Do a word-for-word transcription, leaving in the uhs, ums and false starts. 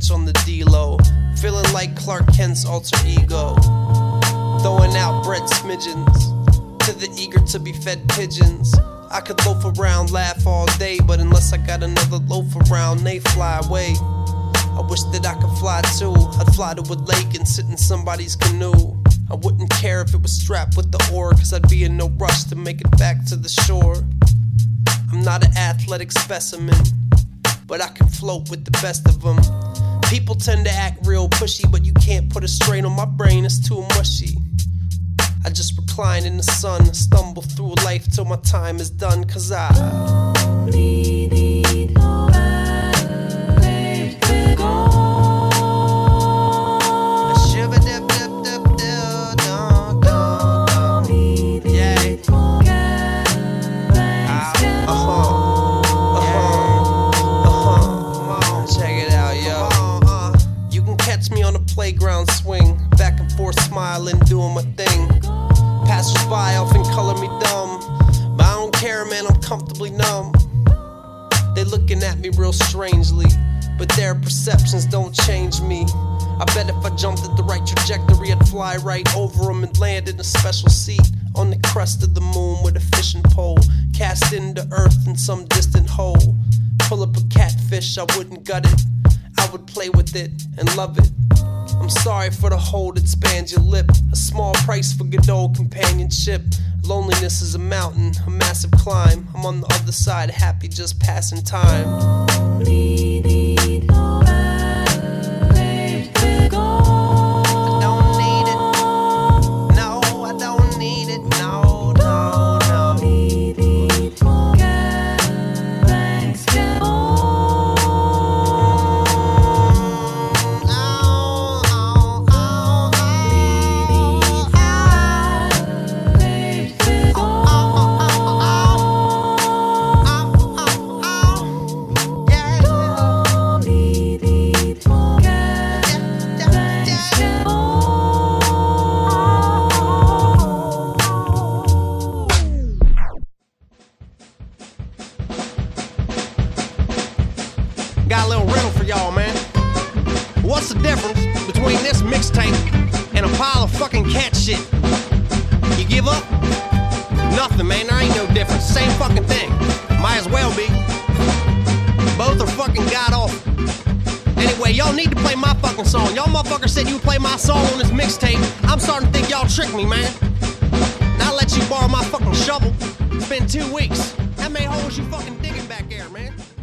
sketch on the D-Lo. Feeling like Clark Kent's alter ego. Throwing out bread smidgens to the eager to be fed pigeons. I could loaf around, laugh all day, but unless I got another loaf around, they fly away. I wish that I could fly too. I'd fly to a lake and sit in somebody's canoe. I wouldn't care if it was strapped with the oar, cause I'd be in no rush to make it back to the shore. I'm not an athletic specimen, but I can float with the best of them. People tend to act real pushy, but you can't put a strain on my brain, it's too mushy. I just recline in the sun, stumble through life till my time is done, cause I only need nowhere to go. Playground swing, back and forth smiling, doing my thing. Passers-by often color me dumb, but I don't care, man, I'm comfortably numb. They looking at me real strangely, but their perceptions don't change me. I bet if I jumped at the right trajectory, I'd fly right over them and land in a special seat on the crest of the moon with a fishing pole, cast into earth in some distant hole. Pull up a catfish, I wouldn't gut it, I would play with it and love it. I'm sorry for the hole that spans your lip. A small price for good old companionship. Loneliness is a mountain, a massive climb. I'm on the other side, happy just passing time. Only need nowhere to go. I don't need it. No, I don't need it. No, no, no. Only need nowhere to go. Got a little riddle for y'all, man. What's the difference between this mixtape and a pile of fucking cat shit? You give up? Nothing, man. There ain't no difference. Same fucking thing. Might as well be. Both are fucking god awful. Anyway, y'all need to play my fucking song. Y'all motherfuckers said you would play my song on this mixtape. I'm starting to think y'all tricked me, man. Now I'll let you borrow my fucking shovel. It's been two weeks. How many holes you fucking digging back there, man?